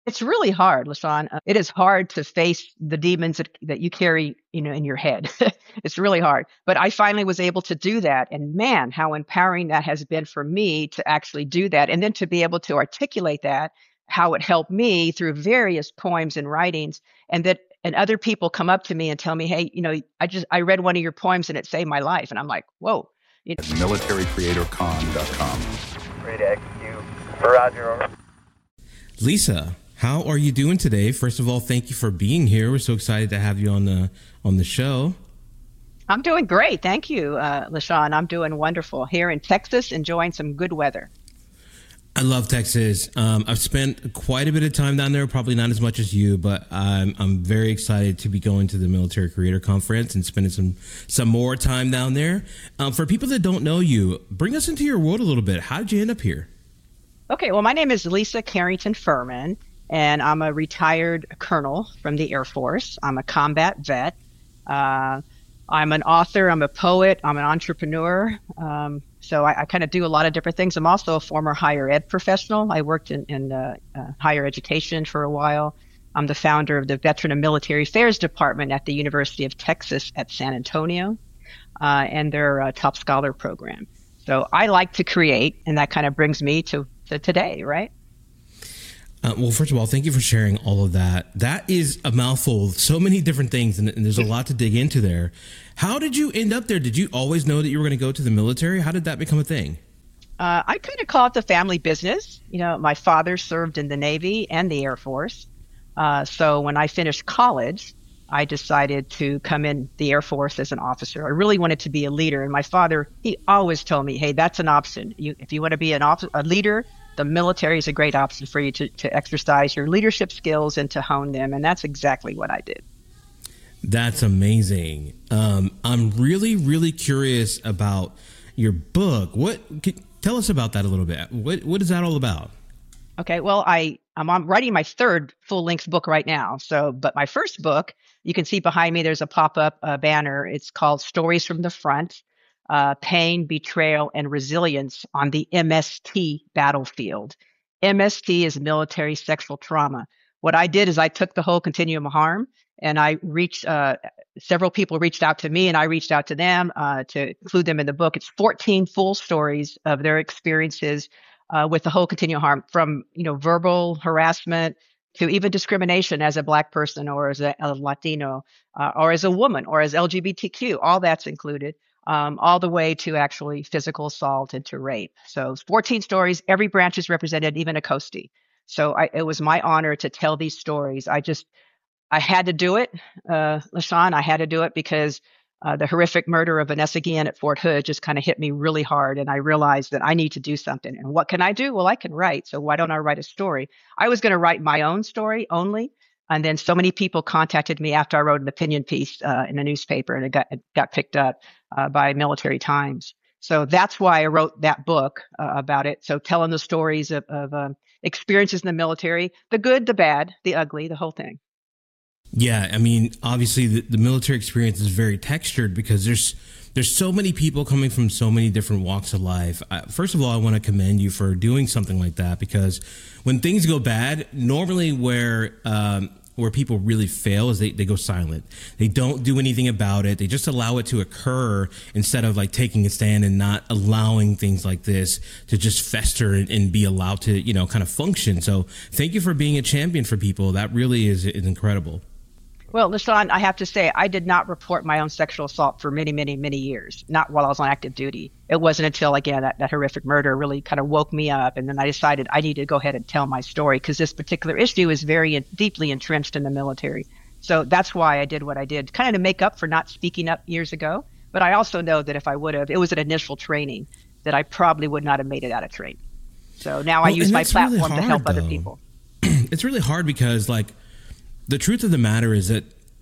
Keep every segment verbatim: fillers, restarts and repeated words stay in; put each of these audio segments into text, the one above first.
It's really hard, LaShawn. Uh, It is hard to face the demons that, that you carry, you know, in your head. It's really hard. But I finally was able to do that. And man, how empowering that has been for me to actually do that. And then to be able to articulate that, how it helped me through various poems and writings. And that, and other people come up to me and tell me, hey, you know, I just, I read one of your poems and it saved my life. And I'm like, whoa. You At military creator con dot com. Ready to execute. Roger, over. Lisa, how are you doing today? First of all, thank you for being here. We're so excited to have you on the on the show. I'm doing great. Thank you, uh, LaShawn. I'm doing wonderful here in Texas, enjoying some good weather. I love Texas. Um, I've spent quite a bit of time down there, probably not as much as you, but I'm I'm very excited to be going to the Military Creator Conference and spending some some more time down there. Um, for people that don't know you, bring us into your world a little bit. How did you end up here? Okay, well, my name is Lisa Carrington Furman, and I'm a retired colonel from the Air Force. I'm a combat vet. Uh, I'm an author. I'm a poet. I'm an entrepreneur. Um, so I, I kind of do a lot of different things. I'm also a former higher ed professional. I worked in, in uh, uh, higher education for a while. I'm the founder of the Veteran and Military Affairs Department at the University of Texas at San Antonio, uh, and their uh, Top Scholar program. So I like to create, and that kind of brings me to, to today, right? Uh, well, first of all, thank you for sharing all of that. That is a mouthful, so many different things, and, and there's a lot to dig into there. How did you end up there? Did you always know that you were going to go to the military? How did that become a thing? Uh, I kind of call it the family business. You know, my father served in the Navy and the Air Force. Uh, so when I finished college, I decided to come in the Air Force as an officer. I really wanted to be a leader. And my father, he always told me, hey, that's an option. You, if you want to be an officer, a leader, the military is a great option for you to, to exercise your leadership skills and to hone them. And that's exactly what I did. That's amazing. Um, I'm really, really curious about your book. What can, tell us about that a little bit. What What is that all about? Okay, well, I, I'm on, writing my third full-length book right now. So, but my first book, you can see behind me, there's a pop-up uh, banner. It's called Stories from the Front, uh, Pain, Betrayal, and Resilience on the M S T Battlefield. M S T is military sexual trauma. What I did is I took the whole continuum of harm, and I reached, uh, several people reached out to me, and I reached out to them uh, to include them in the book. It's fourteen full stories of their experiences uh, with the whole continuum of harm, from, you know, verbal harassment to even discrimination as a Black person or as a, a Latino uh, or as a woman or as L G B T Q. All that's included, um, all the way to actually physical assault and to rape. So fourteen stories, every branch is represented, even a coastie. So I, it was my honor to tell these stories. I just, I had to do it, uh, LaShawn. I had to do it because uh, the horrific murder of Vanessa Guillen at Fort Hood just kind of hit me really hard. And I realized that I need to do something. And what can I do? Well, I can write. So why don't I write a story? I was going to write my own story only. And then so many people contacted me after I wrote an opinion piece uh, in a newspaper, and it got, it got picked up uh, by Military Times. So that's why I wrote that book uh, about it. So telling the stories of, of um, experiences in the military, the good, the bad, the ugly, the whole thing. Yeah, I mean, obviously the, the military experience is very textured because there's there's so many people coming from so many different walks of life. Uh, first of all, I want to commend you for doing something like that, because when things go bad, normally where um, where people really fail is they, they go silent. They don't do anything about it. They just allow it to occur instead of like taking a stand and not allowing things like this to just fester and, and be allowed to, you know, kind of function. So thank you for being a champion for people. That really is, is incredible. Well, LaShawn, I have to say, I did not report my own sexual assault for many, many, many years, not while I was on active duty. It wasn't until, again, that, that horrific murder really kind of woke me up. And then I decided I need to go ahead and tell my story, because this particular issue is very in, deeply entrenched in the military. So that's why I did what I did, kind of to make up for not speaking up years ago. But I also know that if I would have, it was an initial training that I probably would not have made it out of training. So now well, I use my platform really hard, to help though. other people. It's really hard because, like, the truth of the matter is that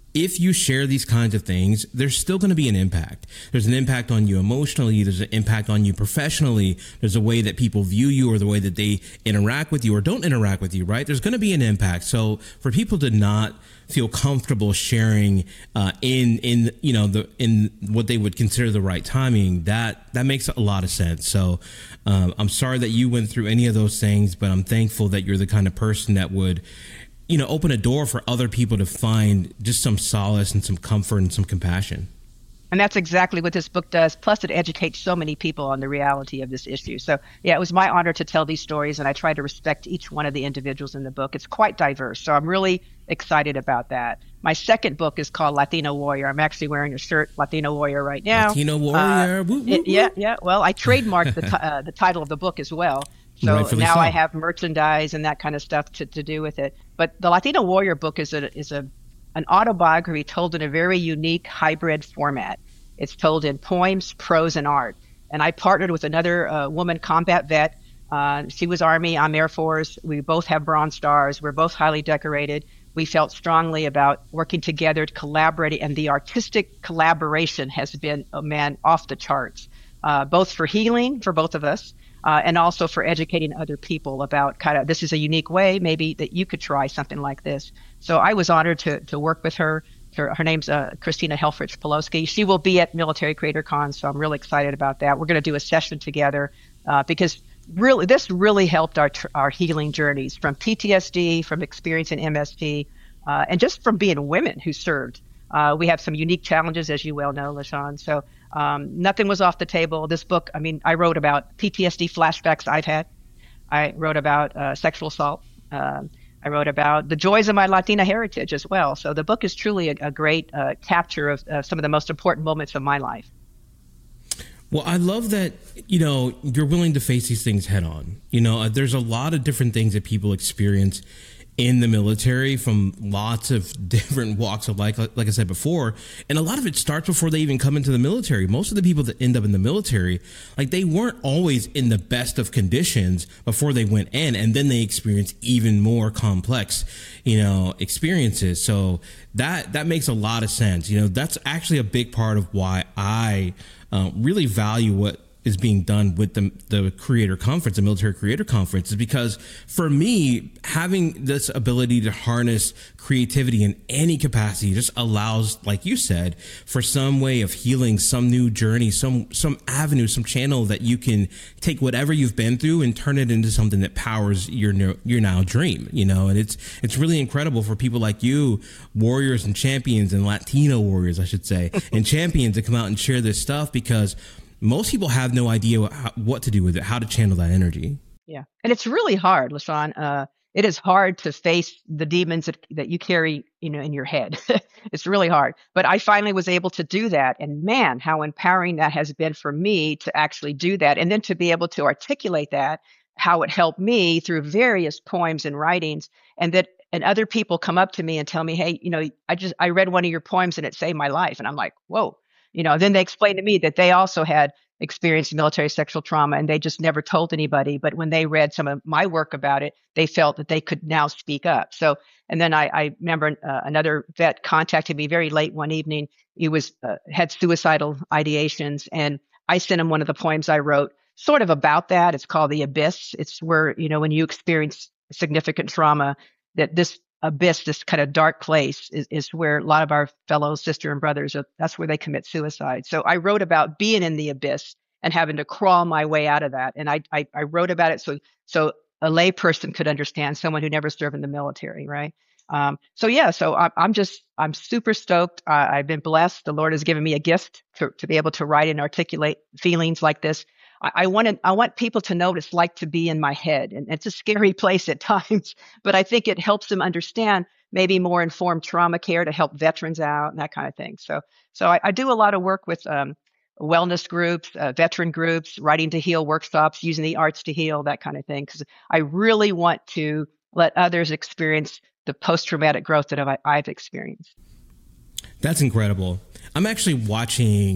if you share these kinds of things, there's still going to be an impact. There's an impact on you emotionally. There's an impact on you professionally. There's a way that people view you or the way that they interact with you or don't interact with you, right? There's going to be an impact. So for people to not feel comfortable sharing uh, in in you know the in what they would consider the right timing, that that makes a lot of sense. So um, I'm sorry that you went through any of those things, but I'm thankful that you're the kind of person that would, you know, open a door for other people to find just some solace and some comfort and some compassion. And that's exactly what this book does. Plus, it educates so many people on the reality of this issue. So, yeah, it was my honor to tell these stories, and I try to respect each one of the individuals in the book. It's quite diverse, so I'm really excited about that. My second book is called Latino Warrior. I'm actually wearing a shirt, Latino Warrior, right now. Latino Warrior. Uh, woo, woo, it, yeah, woo. yeah. Well, I trademarked the, t- uh, the title of the book as well. So Rightfully now so. I have merchandise and that kind of stuff to, to do with it. But the Latino Warrior book is a is a an autobiography told in a very unique hybrid format. It's told in poems, prose, and art. And I partnered with another uh, woman combat vet. Uh, she was Army, I'm Air Force. We both have Bronze Stars. We're both highly decorated. We felt strongly about working together, collaborating, and the artistic collaboration has been, oh man, off the charts, uh, both for healing for both of us, uh, and also for educating other people about kind of, this is a unique way maybe that you could try something like this. So I was honored to to work with her. Her, her name's uh, Christina Helfrich Poloski. She will be at Military Creator Con, so I'm really excited about that. We're going to do a session together uh, because really, this really helped our tr- our healing journeys from P T S D, from experiencing M S T, uh, and just from being women who served. Uh, we have some unique challenges, as you well know, LaShawn. So um, nothing was off the table. This book, I mean, I wrote about P T S D flashbacks I've had. I wrote about uh, sexual assault. Um, I wrote about the joys of my Latina heritage as well. So the book is truly a, a great uh, capture of uh, some of the most important moments of my life. Well, I love that, you know, you're willing to face these things head on. You know, uh, there's a lot of different things that people experience in the military from lots of different walks of life, like, like I said before. And a lot of it starts before they even come into the military. Most of the people that end up in the military, like they weren't always in the best of conditions before they went in, and then they experience even more complex, you know, experiences. So that, that makes a lot of sense. You know, that's actually a big part of why I uh, really value what is being done with the the Creator Conference, the Military Creator Conference, is because for me, having this ability to harness creativity in any capacity just allows, like you said, for some way of healing, some new journey, some some avenue, some channel that you can take whatever you've been through and turn it into something that powers your your now dream, you know. And it's it's really incredible for people like you, warriors and champions, and Latino warriors, I should say, and champions, to come out and share this stuff, because most people have no idea what, what to do with it, how to channel that energy. Yeah. And it's really hard, LaShawn. Uh, it is hard to face the demons that, that you carry, you know, in your head. It's really hard. But I finally was able to do that. And man, how empowering that has been for me to actually do that. And then to be able to articulate that, how it helped me through various poems and writings. And that, and other people come up to me and tell me, hey, you know, I just, I read one of your poems and it saved my life. And I'm like, whoa. You know, then they explained to me that they also had experienced military sexual trauma and they just never told anybody. But when they read some of my work about it, they felt that they could now speak up. So, and then I, I remember uh, another vet contacted me very late one evening. He was uh, had suicidal ideations, and I sent him one of the poems I wrote, sort of about that. It's called The Abyss. It's where, you know, when you experience significant trauma, that this abyss, this kind of dark place, is, is where a lot of our fellow sister and brothers are. That's where they commit suicide. So I wrote about being in the abyss and having to crawl my way out of that. And I I, I wrote about it so so a lay person could understand, someone who never served in the military, right? Um, so yeah, so I'm, I'm just I'm super stoked. Uh, I've been blessed. The Lord has given me a gift to to be able to write and articulate feelings like this. I want I want people to know what it's like to be in my head. And it's a scary place at times, but I think it helps them understand maybe more informed trauma care to help veterans out and that kind of thing. So, so I, I do a lot of work with um, wellness groups, uh, veteran groups, writing to heal workshops, using the arts to heal, that kind of thing. Because I really want to let others experience the post-traumatic growth that I've, I've experienced. That's incredible. I'm actually watching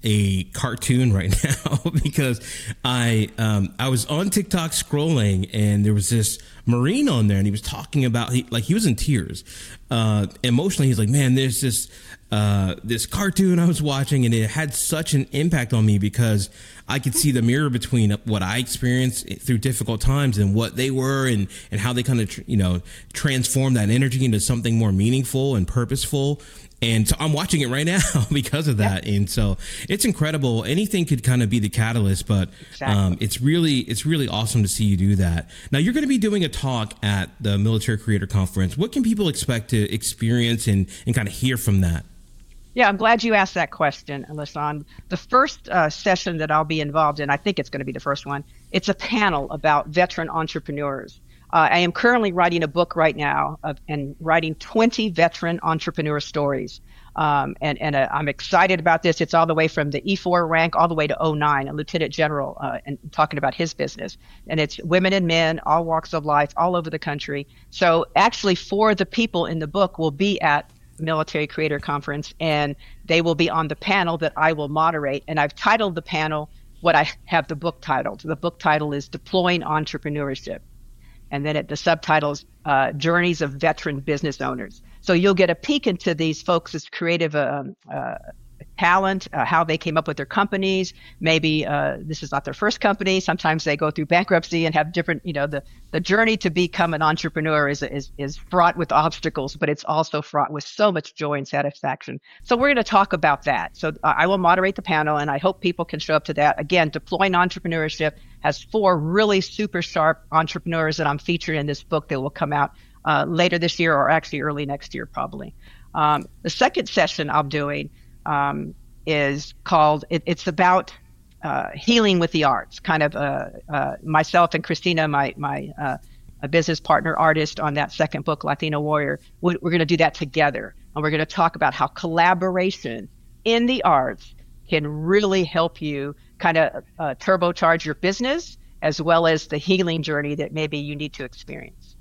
a cartoon right now because I um, I was on TikTok scrolling and there was this Marine on there and he was talking about he, like he was in tears uh, emotionally. He's like, man, there's this uh, this cartoon I was watching and it had such an impact on me because I could see the mirror between what I experienced through difficult times and what they were and, and how they kind of, you know, transform that energy into something more meaningful and purposeful. And so I'm watching it right now because of that. And so it's incredible. Anything could kind of be the catalyst, but exactly. um, it's really it's really awesome to see you do that. Now, you're going to be doing a talk at the Military Creator Conference. What can people expect to experience and, and kind of hear from that? Yeah, I'm glad you asked that question, Lasan. The first uh, session that I'll be involved in, I think it's going to be the first one, it's a panel about veteran entrepreneurs. Uh, I am currently writing a book right now of, and writing twenty veteran entrepreneur stories. Um, and and uh, I'm excited about this. It's all the way from the E four rank all the way to oh nine, a lieutenant general, uh, and talking about his business. And it's women and men, all walks of life, all over the country. So actually, four of the people in the book will be at Military Creator Conference, and they will be on the panel that I will moderate. And I've titled the panel what I have the book titled. The book title is Deploying Entrepreneurship. And then at the subtitles, uh, Journeys of Veteran Business Owners. So you'll get a peek into these folks' creative um, uh, talent, uh, how they came up with their companies. Maybe uh, this is not their first company. Sometimes they go through bankruptcy and have different, you know, the, the journey to become an entrepreneur is, is, is fraught with obstacles, but it's also fraught with so much joy and satisfaction. So we're going to talk about that. So uh, I will moderate the panel, and I hope people can show up to that. Again, Deploying Entrepreneurship has four really super sharp entrepreneurs that I'm featuring in this book that will come out uh, later this year, or actually early next year, probably. Um, the second session I'm doing um, is called, it, it's about uh, healing with the arts, kind of uh, uh, myself and Christina, my, my uh, a business partner artist on that second book, Latina Warrior, we're, we're going to do that together. And we're going to talk about how collaboration in the arts can really help you kind of uh, turbocharge your business as well as the healing journey that maybe you need to experience.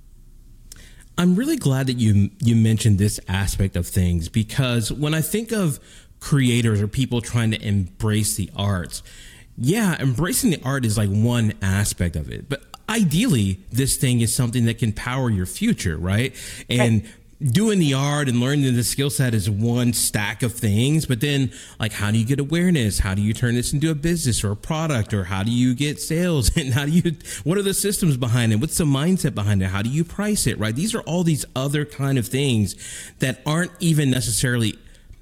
I'm really glad that you you mentioned this aspect of things, because when I think of creators or people trying to embrace the arts, yeah, embracing the art is like one aspect of it. But ideally, this thing is something that can power your future, right? And right. Doing the art and learning the skill set is one stack of things, but then like, how do you get awareness? How do you turn this into a business or a product? Or how do you get sales? And how do you, what are the systems behind it? What's the mindset behind it? How do you price it, right? These are all these other kind of things that aren't even necessarily,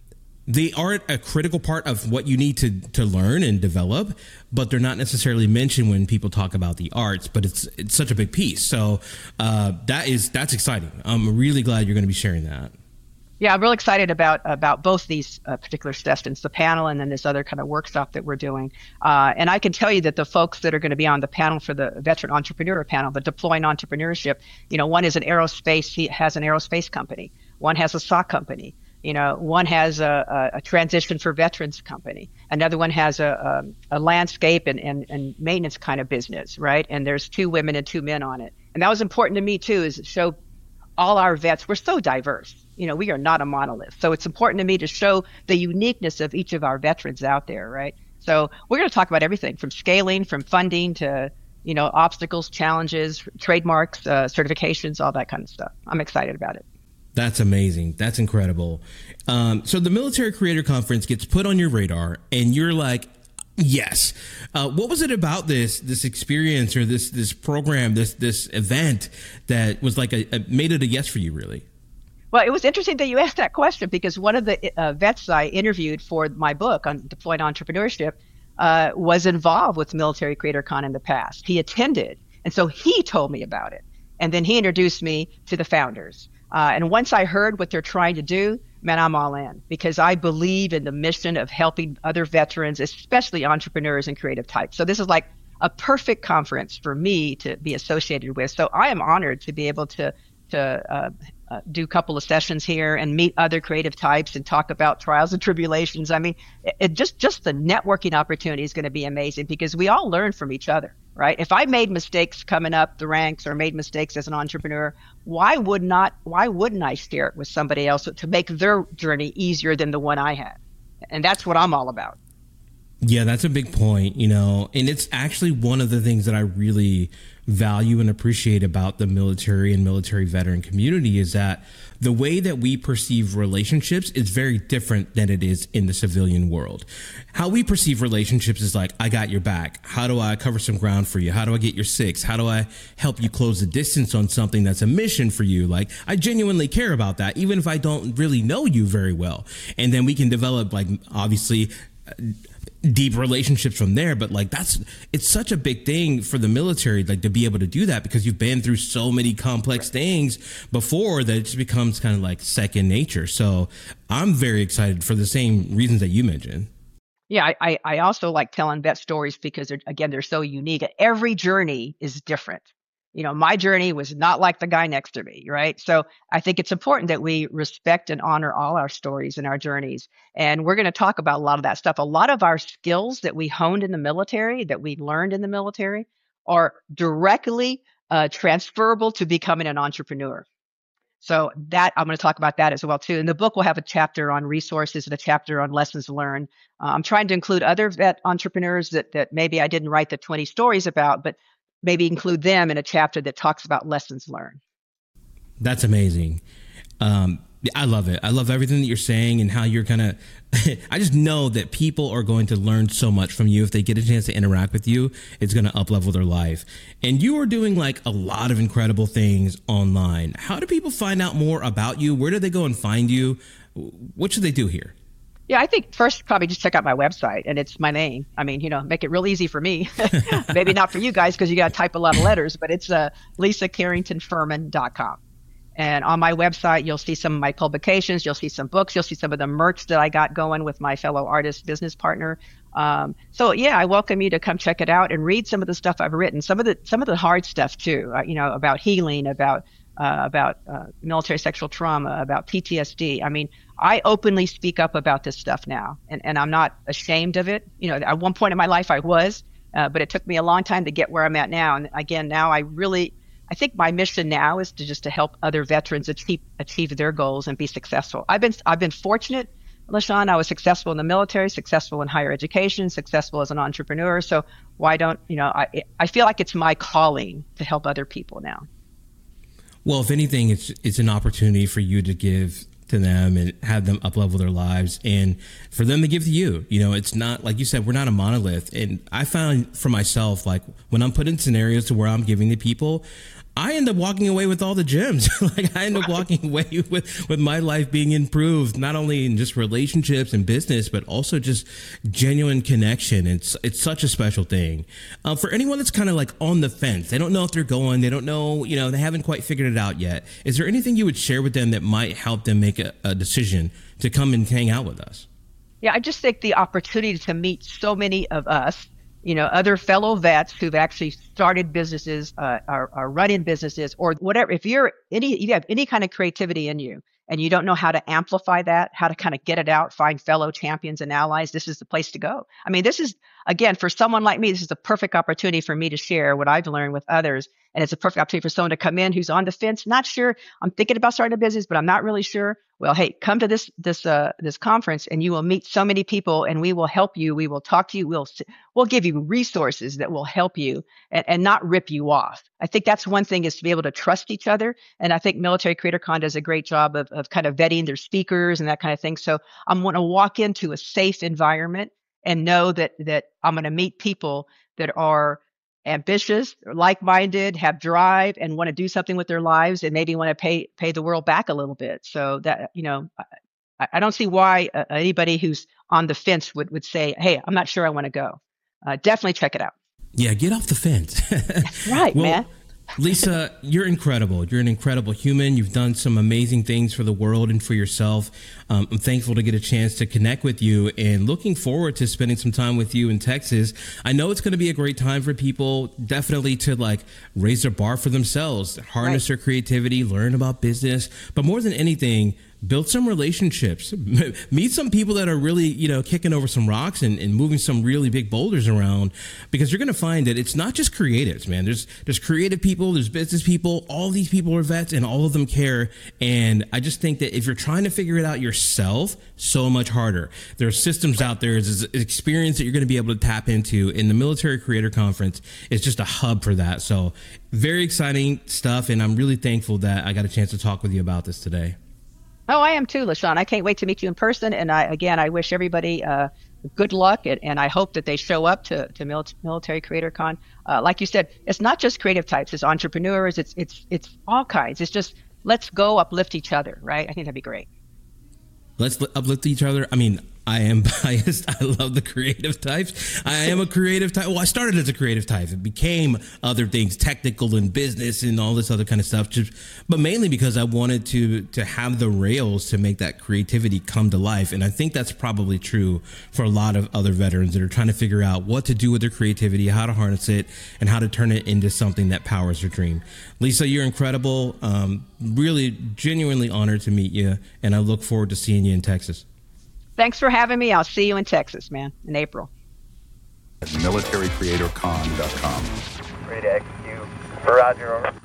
they are a critical part of what you need to, to learn and develop, but they're not necessarily mentioned when people talk about the arts, but it's it's such a big piece. So uh, that is that's exciting. I'm really glad you're going to be sharing that. Yeah, I'm really excited about about both these uh, particular sessions, the panel and then this other kind of workshop that we're doing. Uh, and I can tell you that the folks that are going to be on the panel for the Veteran Entrepreneur panel, the Deploying Entrepreneurship, you know, one is an aerospace, he has an aerospace company. One has a sock company. You know, one has a, a, a transition for veterans company. Another one has a, a, a landscape and, and, and maintenance kind of business, right? And there's two women and two men on it. And that was important to me, too, is to show all our vets, we're so diverse. You know, we are not a monolith. So it's important to me to show the uniqueness of each of our veterans out there, right? So we're going to talk about everything from scaling, from funding to, you know, obstacles, challenges, trademarks, uh, certifications, all that kind of stuff. I'm excited about it. That's amazing. That's incredible. Um, so the Military Creator Conference gets put on your radar and you're like, yes. Uh, what was it about this this experience or this this program, this this event that was like a, a made it a yes for you, really? Well, it was interesting that you asked that question, because one of the uh, vets I interviewed for my book on Deployed Entrepreneurship uh, was involved with Military Creator Con in the past. He attended, and so he told me about it. And then he introduced me to the founders. Uh, and once I heard what they're trying to do, man, I'm all in, because I believe in the mission of helping other veterans, especially entrepreneurs and creative types. So this is like a perfect conference for me to be associated with. So I am honored to be able to to uh, uh, do a couple of sessions here and meet other creative types and talk about trials and tribulations. I mean, it, it just just the networking opportunity is going to be amazing, because we all learn from each other. Right? If I made mistakes coming up the ranks or made mistakes as an entrepreneur, why would not, why wouldn't I share it with somebody else to make their journey easier than the one I had? And that's what I'm all about. Yeah, that's a big point, you know, and it's actually one of the things that I really value and appreciate about the military and military veteran community is that the way that we perceive relationships is very different than it is in the civilian world. How we perceive relationships is like, I got your back. How do I cover some ground for you? How do I get your six? How do I help you close the distance on something that's a mission for you? Like, I genuinely care about that, even if I don't really know you very well. And then we can develop, like, obviously, deep relationships from there. But like, that's, it's such a big thing for the military, like to be able to do that because you've been through so many complex things before that it just becomes kind of like second nature. So I'm very excited for the same reasons that you mentioned. Yeah, I, I also like telling vet stories because they're, again, they're so unique. Every journey is different. You know, my journey was not like the guy next to me, right? So I think it's important that we respect and honor all our stories and our journeys. And we're going to talk about a lot of that stuff. A lot of our skills that we honed in the military, that we learned in the military, are directly uh, transferable to becoming an entrepreneur. So that I'm going to talk about that as well, too. And the book will have a chapter on resources and a chapter on lessons learned. Uh, I'm trying to include other vet entrepreneurs that, that maybe I didn't write the twenty stories about, but maybe include them in a chapter that talks about lessons learned. That's amazing. Um, I love it. I love everything that you're saying and how you're kind of, I just know that people are going to learn so much from you. If they get a chance to interact with you, it's going to up-level their life. And you are doing like a lot of incredible things online. How do people find out more about you? Where do they go and find you? What should they do here? Yeah, I think first probably just check out my website, and it's my name. I mean, you know, make it real easy for me. Maybe not for you guys because you got to type a lot of letters, but it's uh, lisa carrington furman dot com. And on my website, you'll see some of my publications. You'll see some books. You'll see some of the merch that I got going with my fellow artist business partner. Um, so yeah, I welcome you to come check it out and read some of the stuff I've written. Some of the some of the hard stuff too. Uh, you know, about healing, about uh, about uh, military sexual trauma, about P T S D. I mean, I openly speak up about this stuff now, and, and I'm not ashamed of it. You know, at one point in my life I was, uh, but it took me a long time to get where I'm at now. And again, now I really, I think my mission now is to just to help other veterans achieve achieve their goals and be successful. I've been I've been fortunate, LaShawn. I was successful in the military, successful in higher education, successful as an entrepreneur. So why don't, you know, I I feel like it's my calling to help other people now. Well, if anything, it's it's an opportunity for you to give to them and have them up-level their lives and for them to give to you. You know, it's not, like you said, we're not a monolith. And I found for myself, like when I'm put in scenarios to where I'm giving to people, I end up walking away with all the gems. Like I end up walking away with, with my life being improved, not only in just relationships and business, but also just genuine connection. It's it's such a special thing. Uh, for anyone that's kind of like on the fence, they don't know if they're going, they don't know, you know, they haven't quite figured it out yet. Is there anything you would share with them that might help them make a, a decision to come and hang out with us? Yeah, I just think the opportunity to meet so many of us, you know, other fellow vets who've actually started businesses, uh, are, are running businesses or whatever. If you're any, you have any kind of creativity in you and you don't know how to amplify that, how to kind of get it out, find fellow champions and allies, this is the place to go. I mean, this is, again, for someone like me, this is a perfect opportunity for me to share what I've learned with others. And it's a perfect opportunity for someone to come in who's on the fence, not sure, I'm thinking about starting a business, but I'm not really sure. Well, hey, come to this this uh, this conference, and you will meet so many people, and we will help you. We will talk to you. We'll we'll give you resources that will help you and, and not rip you off. I think that's one thing, is to be able to trust each other. And I think Military Creator Con does a great job of of kind of vetting their speakers and that kind of thing. So I'm going to walk into a safe environment and know that that I'm going to meet people that are ambitious, like-minded, have drive, and want to do something with their lives, and maybe want to pay pay the world back a little bit. So that, you know, I, I don't see why uh, anybody who's on the fence would, would say, hey, I'm not sure I want to go. Uh, definitely check it out. Yeah, get off the fence. That's right, well, man. Lisa, you're incredible. You're an incredible human. You've done some amazing things for the world and for yourself. Um, I'm thankful to get a chance to connect with you and looking forward to spending some time with you in Texas. I know it's going to be a great time for people, definitely to like raise their bar for themselves, harness right. their creativity, learn about business. But more than anything, build some relationships, meet some people that are really, you know, kicking over some rocks and, and moving some really big boulders around, because you're going to find that it's not just creatives, man. There's, there's creative people, there's business people, all these people are vets and all of them care. And I just think that if you're trying to figure it out yourself, so much harder. There are systems out there, there's an experience that you're going to be able to tap into, and the Military Creator Conference is just a hub for that. So very exciting stuff. And I'm really thankful that I got a chance to talk with you about this today. Oh, I am too, LaShawn. I can't wait to meet you in person. And I, again, I wish everybody uh, good luck, and, and I hope that they show up to, to Mil- Military Creator Con. Uh, like you said, it's not just creative types, it's entrepreneurs, it's it's it's all kinds. It's just, let's go uplift each other, right? I think that'd be great. Let's uplift each other. I mean, I am biased. I love the creative types. I am a creative type. Well, I started as a creative type. It became other things, technical and business and all this other kind of stuff. Just, but mainly because I wanted to to have the rails to make that creativity come to life. And I think that's probably true for a lot of other veterans that are trying to figure out what to do with their creativity, how to harness it, and how to turn it into something that powers their dream. Lisa, you're incredible. Um, really, genuinely honored to meet you. And I look forward to seeing you in Texas. Thanks for having me. I'll see you in Texas, man, in April. Military Creator Con dot com. Ready to execute. Roger, over.